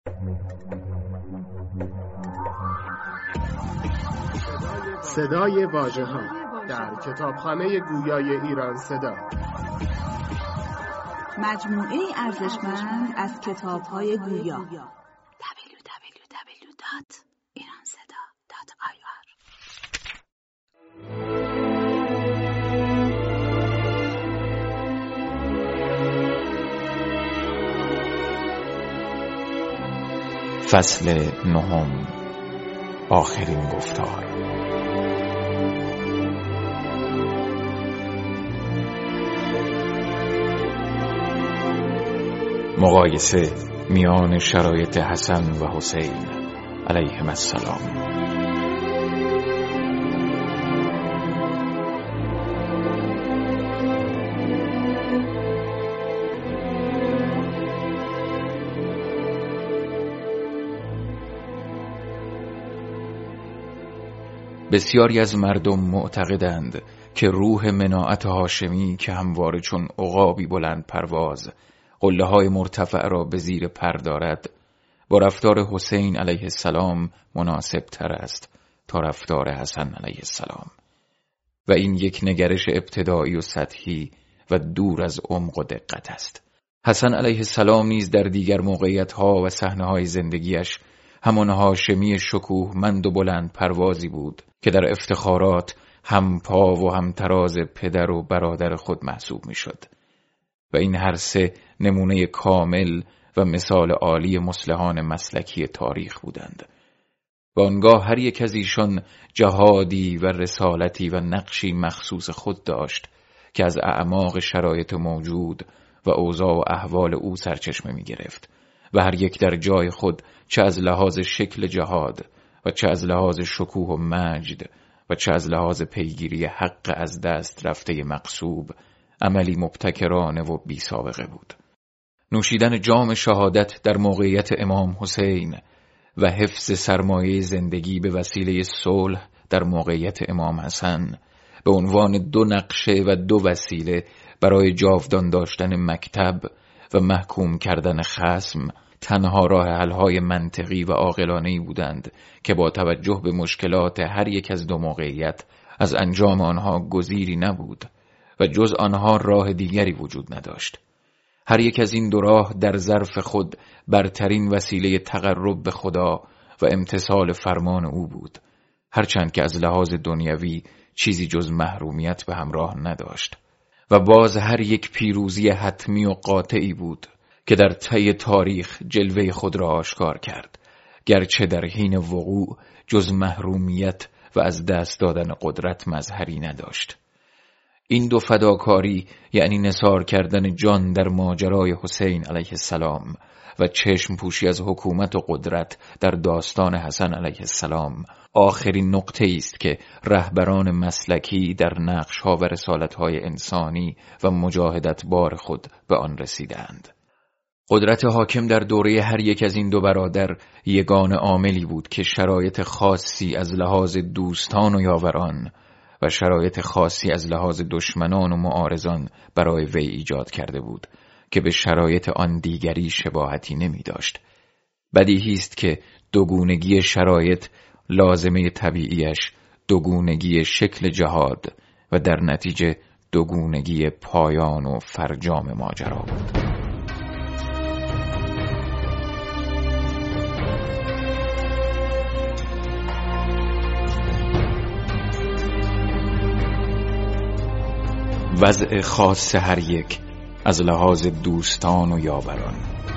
صدای واژه‌ها در کتابخانه گویای ایران صدا، مجموعه ارزشمند از کتاب‌های گویا. www.iranseda.ir فصل 9. آخرین گفتار. مقایسه میان شرایط حسن و حسین علیهم السلام. بسیاری از مردم معتقدند که روح مناعت هاشمی که همواره چون عقابی بلند پرواز قله‌های مرتفع را به زیر پر دارد، با رفتار حسین علیه السلام مناسب تر است تا رفتار حسن علیه السلام، و این یک نگرش ابتدایی و سطحی و دور از عمق و دقت است. حسن علیه السلام نیز در دیگر موقعیت‌ها و صحنه‌های زندگیش همان هاشمی شکوهمند و بلند پروازی بود که در افتخارات هم پا و هم تراز پدر و برادر خود محسوب می شد، و این هر سه نمونه کامل و مثال عالی مصلحان مسلکی تاریخ بودند. و آنگاه هر یک از ایشان جهادی و رسالتی و نقشی مخصوص خود داشت که از اعماق شرایط موجود و اوضاع و احوال او سرچشمه می گرفت، و هر یک در جای خود چه از لحاظ شکل جهاد و چه از لحاظ شکوه و مجد و چه از لحاظ پیگیری حق از دست رفته مقصوب عملی مبتکرانه و بی سابقه بود. نوشیدن جام شهادت در موقعیت امام حسین و حفظ سرمایه زندگی به وسیله صلح در موقعیت امام حسن به عنوان دو نقشه و دو وسیله برای جاودان داشتن مکتب و محکوم کردن خصم تنها راه حل‌های منطقی و عاقلانه‌ای بودند که با توجه به مشکلات هر یک از دو موقعیت از انجام آنها گزیری نبود و جز آنها راه دیگری وجود نداشت. هر یک از این دو راه در ظرف خود برترین وسیله تقرب به خدا و امتثال فرمان او بود، هرچند که از لحاظ دنیوی چیزی جز محرومیت به همراه نداشت. و باز هر یک پیروزی حتمی و قاطعی بود که در طی تاریخ جلوه خود را آشکار کرد، گرچه در حین وقوع جز محرومیت و از دست دادن قدرت مظهری نداشت. این دو فداکاری، یعنی نثار کردن جان در ماجرای حسین علیه السلام و چشم پوشی از حکومت و قدرت در داستان حسن علیه السلام، آخرین نقطه است که رهبران مسلکی در نقش‌ها و رسالت‌های انسانی و مجاهدت بار خود به آن رسیدند. قدرت حاکم در دوره هر یک از این دو برادر یگانه عاملی بود که شرایط خاصی از لحاظ دوستان و یاوران و شرایط خاصی از لحاظ دشمنان و معارضان برای وی ایجاد کرده بود که به شرایط آن دیگری شباهتی نمی داشت. بدیهی است که دوگونگی شرایط لازمه طبیعیش دوگونگی شکل جهاد و در نتیجه دوگونگی پایان و فرجام ماجرا بود. وضع خاص هر یک از لحاظ دوستان و یاوران.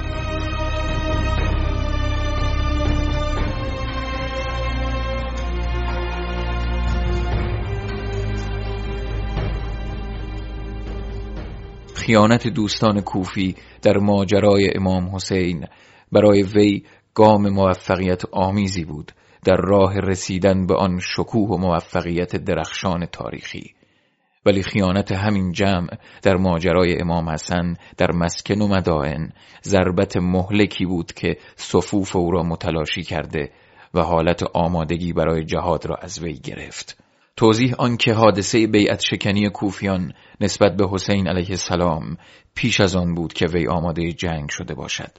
خیانت دوستان کوفی در ماجرای امام حسین برای وی گام موفقیت آمیزی بود در راه رسیدن به آن شکوه و موفقیت درخشان تاریخی. ولی خیانت همین جمع در ماجرای امام حسن در مسکن و مدائن ضربت مهلکی بود که صفوف او را متلاشی کرده و حالت آمادگی برای جهاد را از وی گرفت. توضیح آن که حادثه بیعت شکنی کوفیان نسبت به حسین علیه السلام پیش از آن بود که وی آماده جنگ شده باشد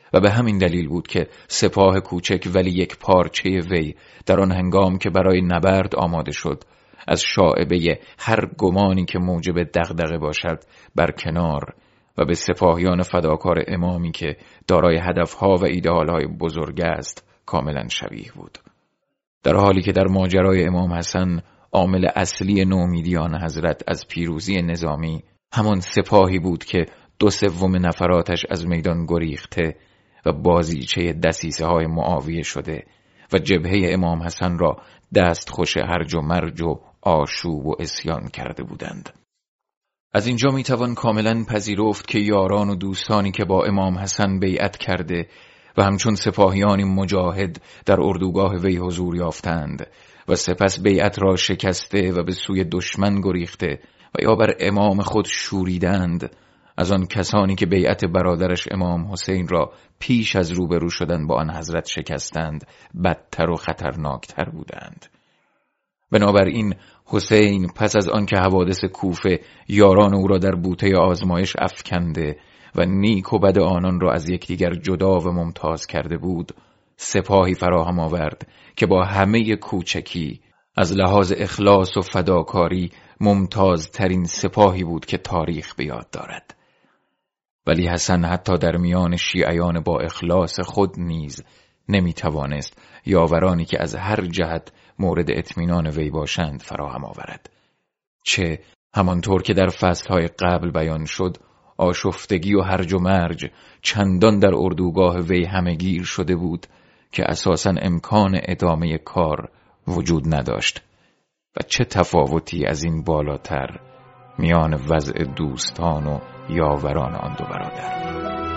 و به همین دلیل بود که سپاه کوچک ولی یک پارچه وی در آن هنگام که برای نبرد آماده شد از شائبه هر گمانی که موجب دغدغه باشد برکنار و به سپاهیان فداکار امامی که دارای هدفها و ایدئالهای بزرگ است کاملا شبیه بود. در حالی که در ماجرای امام حسن عامل اصلی نومیدی آن حضرت از پیروزی نظامی همان سپاهی بود که 2/3 نفراتش از میدان گریخته و بازیچه دسیسه های معاویه شده و جبهه امام حسن را دست خوش هرج و مرج و آشوب و عصیان کرده بودند. از اینجا میتوان کاملا پذیرفت که یاران و دوستانی که با امام حسن بیعت کرده و همچون سپاهیانی مجاهد در اردوگاه وی حضور یافتند و سپس بیعت را شکسته و به سوی دشمن گریخته و یا بر امام خود شوریدند، از آن کسانی که بیعت برادرش امام حسین را پیش از روبرو شدن با آن حضرت شکستند بدتر و خطرناکتر بودند. بنابراین حسین پس از آن که حوادث کوفه یاران او را در بوته آزمایش افکنده و نیک و بد آنان را از یکدیگر جدا و ممتاز کرده بود، سپاهی فراهم آورد که با همه کوچکی از لحاظ اخلاص و فداکاری ممتازترین سپاهی بود که تاریخ به یاد دارد. ولی حسن حتی در میان شیعیان با اخلاص خود نیز نمیتوانست یاورانی که از هر جهت مورد اطمینان وی باشند فراهم آورد. چه همانطور که در فصلهای قبل بیان شد، آشفتگی و هرج و مرج چندان در اردوگاه وی همه‌گیر شده بود که اساساً امکان ادامه کار وجود نداشت. و چه تفاوتی از این بالاتر میان وضع دوستان و یاوران آن دو برادر.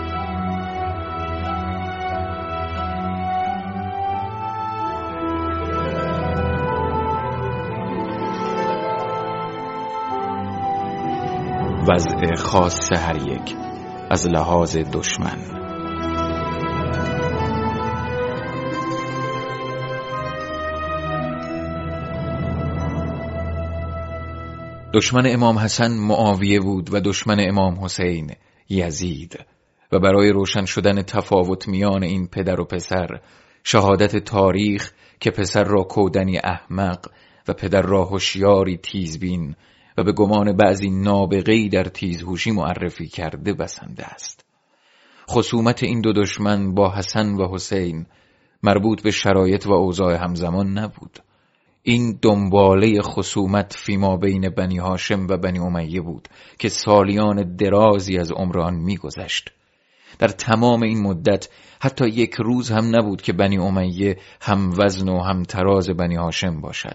وضع خاص هر یک از لحاظ دشمن. دشمن امام حسن معاویه بود و دشمن امام حسین یزید، و برای روشن شدن تفاوت میان این پدر و پسر، شهادت تاریخ که پسر را کودنی احمق و پدر را هوشیاری تیزبین و به گمان بعضی نابغه‌ای در تیزهوشی معرفی کرده بسنده است. خصومت این دو دشمن با حسن و حسین مربوط به شرایط و اوضاع همزمان نبود. این دنباله خصومت فیما بین بنی هاشم و بنی امیه بود که سالیان درازی از عمر آن می‌گذشت. در تمام این مدت حتی یک روز هم نبود که بنی امیه هم وزن و هم تراز بنی هاشم باشد.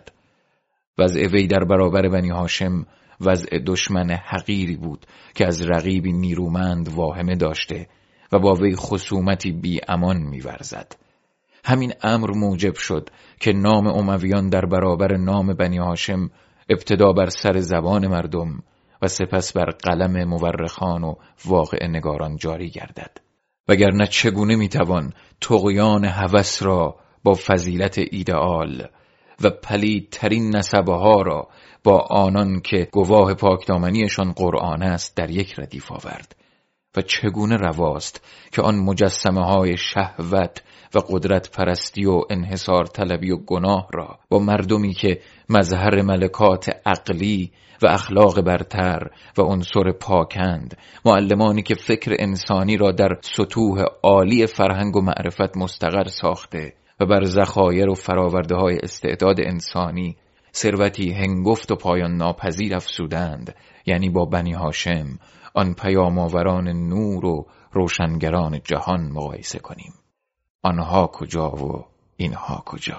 وضع وی در برابر بنی هاشم وضع دشمن حقیری بود که از رقیبی نیرومند واهمه داشته و با وی خصومتی بی امان می‌ورزد. همین امر موجب شد که نام امویان در برابر نام بنی هاشم ابتدا بر سر زبان مردم و سپس بر قلم مورخان و واقع نگاران جاری گردد. وگرنه چگونه میتوان طغیان هوس را با فضیلت ایدئال و پلیدترین نسبه ها را با آنان که گواه پاکدامنیشان قرآن است در یک ردیف آورد؟ و چگونه رواست که آن مجسمه های شهوت و قدرت پرستی و انحصار طلبی و گناه را با مردمی که مظهر ملکات عقلی و اخلاق برتر و عنصر پاکند، معلمانی که فکر انسانی را در سطوح عالی فرهنگ و معرفت مستقر ساخته و بر ذخایر و فراورده های استعداد انسانی ثروتی هنگفت و پایان ناپذیر افزودند، یعنی با بنی هاشم، آن پیام‌آوران نور و روشنگران جهان مقایسه کنیم. آنها کجا و اینها کجا؟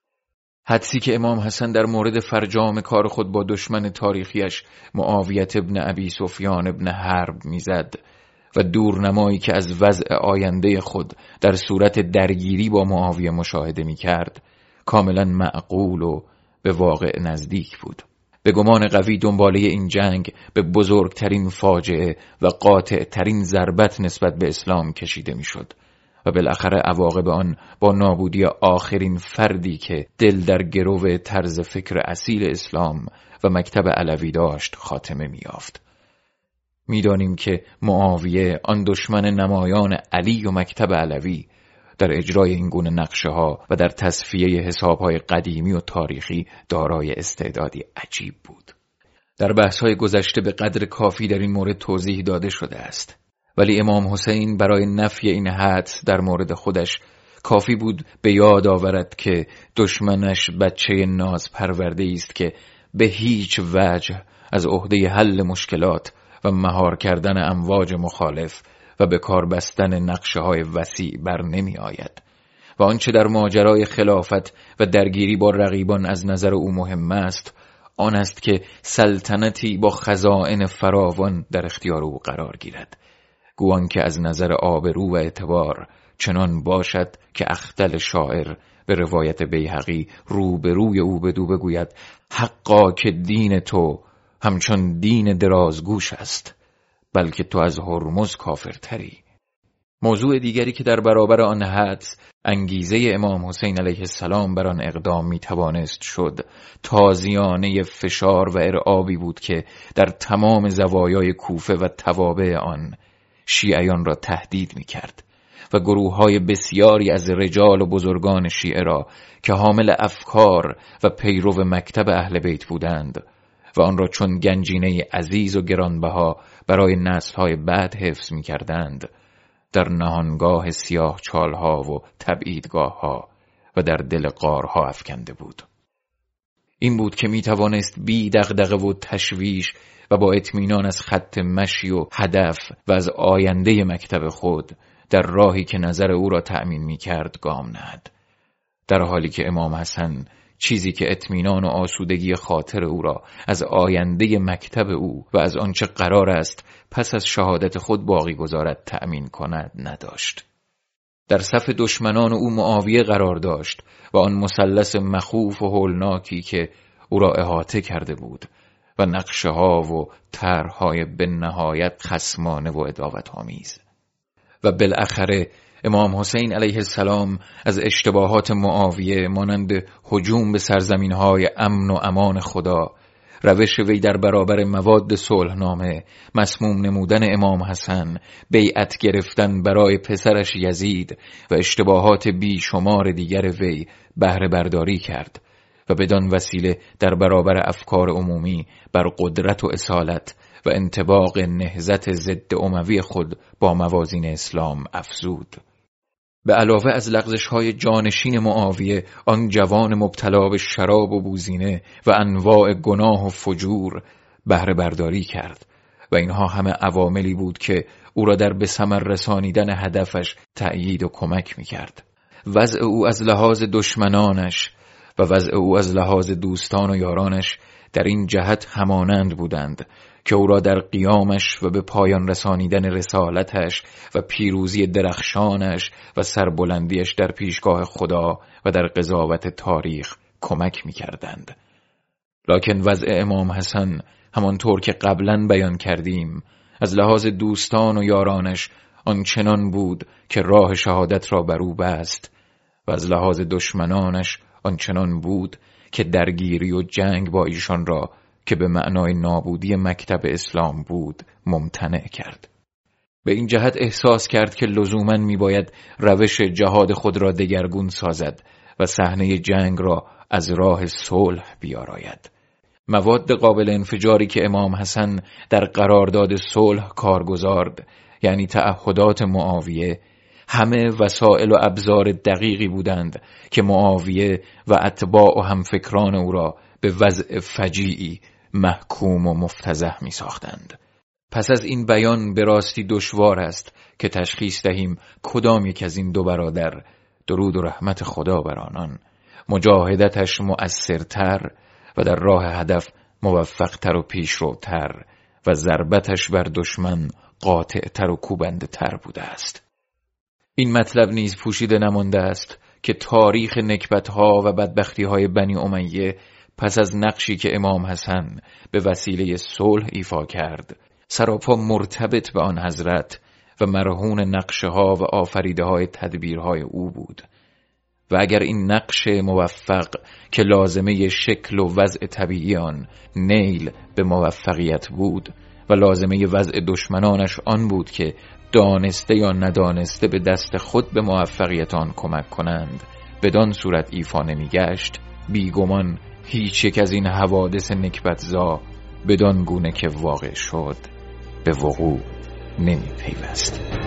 حدسی که امام حسن در مورد فرجام کار خود با دشمن تاریخیش معاویه ابن ابی سفیان ابن حرب میزد و دورنمایی که از وضع آینده خود در صورت درگیری با معاویه مشاهده میکرد کاملا معقول و به واقع نزدیک بود. به گمان قوی دنباله این جنگ به بزرگترین فاجعه و قاطعترین ضربت نسبت به اسلام کشیده میشد و بالاخره عواقب آن با نابودی آخرین فردی که دل در گرو طرز فکر اصیل اسلام و مکتب علوی داشت خاتمه می‌یافت. می‌دانیم که معاویه آن دشمن نمایان علی و مکتب علوی در اجرای این گونه نقشه‌ها و در تصفیه حساب‌های قدیمی و تاریخی دارای استعدادی عجیب بود. در بحث‌های گذشته به قدر کافی در این مورد توضیح داده شده است، ولی امام حسین برای نفی این حدس در مورد خودش کافی بود به یاد آورد که دشمنش بچه ناز پرورده است که به هیچ وجه از عهده حل مشکلات و مهار کردن امواج مخالف و به کار بستن نقشه‌های وسیع بر نمی آید و آنچه در ماجرای خلافت و درگیری با رقیبان از نظر او مهم است آن است که سلطنتی با خزائن فراوان در اختیار او قرار گیرد، گویان که از نظر آبرو و اعتبار چنان باشد که اختل شاعر به روایت بیهقی روبروی او بدو بگوید حقا که دین تو همچون دین درازگوش است، بلکه تو از هرمز کافرتری. موضوع دیگری که در برابر آن حدس انگیزه امام حسین علیه السلام بر آن اقدام می توانست شد تازیانه فشار و ارعابی بود که در تمام زوایای کوفه و توابع آن شیعیان را تهدید می کرد و گروه‌های بسیاری از رجال و بزرگان شیعه را که حامل افکار و پیرو مکتب اهل بیت بودند و آن را چون گنجینه عزیز و گرانبها برای نسل‌های بعد حفظ می‌کردند در نهانگاه سیاه چالها و تبعیدگاه‌ها و در دل غارها افکنده بود. این بود که می‌توانست بی دغدغه و تشویش و با اطمینان از خط مشی و هدف و از آینده مکتب خود در راهی که نظر او را تأمین می‌کرد گام نهد، در حالی که امام حسن چیزی که اطمینان و آسودگی خاطر او را از آینده مکتب او و از آنچه قرار است پس از شهادت خود باقی گذارد تأمین کند نداشت. در صف دشمنان او معاویه قرار داشت و آن مثلث مخوف و هولناکی که او را احاطه کرده بود و نقشه‌ها و طرح‌های به نهایت خصمانه و عداوت‌آمیز. و بالاخره امام حسین علیه السلام از اشتباهات معاویه مانند هجوم به سرزمین‌های امن و امان خدا، روش وی در برابر مواد صلحنامه، مسموم نمودن امام حسن، بیعت گرفتن برای پسرش یزید و اشتباهات بیشمار دیگر وی بهره برداری کرد و بدان وسیله در برابر افکار عمومی بر قدرت و اصالت و انطباق نهضت ضد اموی خود با موازین اسلام افزود. به علاوه از لغزش‌های جانشین معاویه، آن جوان مبتلا به شراب و بوزینه و انواع گناه و فجور بهره برداری کرد و اینها همه عواملی بود که او را در به ثمر رسانیدن هدفش تأیید و کمک می‌کرد. وضع او از لحاظ دشمنانش و وضع او از لحاظ دوستان و یارانش در این جهت همانند بودند که او را در قیامش و به پایان رسانیدن رسالتش و پیروزی درخشانش و سربلندیش در پیشگاه خدا و در قضاوت تاریخ کمک می‌کردند. لکن وضع امام حسن همانطور که قبلا بیان کردیم از لحاظ دوستان و یارانش آنچنان بود که راه شهادت را بر او بست و از لحاظ دشمنانش آنچنان بود که درگیری و جنگ با ایشان را که به معنای نابودی مکتب اسلام بود ممتنع کرد. به این جهت احساس کرد که لزوماً میباید روش جهاد خود را دگرگون سازد و صحنه جنگ را از راه صلح بیاراید. مواد قابل انفجاری که امام حسن در قرارداد صلح کار گذارد، یعنی تعهدات معاویه، همه وسائل و ابزار دقیقی بودند که معاویه و اتباع و همفکران او را به وضع فجیعی محکوم و مفتضح می ساختند. پس از این بیان به راستی دشوار است که تشخیص دهیم کدام یک از این دو برادر، درود و رحمت خدا بر آنان، مجاهدتش مؤثرتر و در راه هدف موفقتر و پیشروتر و ضربتش بر دشمن قاطعتر و کوبنده‌تر بوده است. این مطلب نیز پوشیده نمانده است که تاریخ نکبت‌ها و بدبختی‌های بنی امیه پس از نقشی که امام حسن به وسیله صلح ایفا کرد سراپا مرتبط به آن حضرت و مرهون نقشه‌ها و آفریده‌های تدبیرهای او بود و اگر این نقش موفق که لازمه شکل و وضع طبیعی آن نیل به موفقیت بود و لازمه وضع دشمنانش آن بود که دانسته یا ندانسته به دست خود به موفقیت آن کمک کنند، بدان صورت ایفا نمی‌گشت، بیگمان هیچ یک از این حوادث نکبت‌زا بدان گونه که واقع شد به وقوع نمی‌پیوست.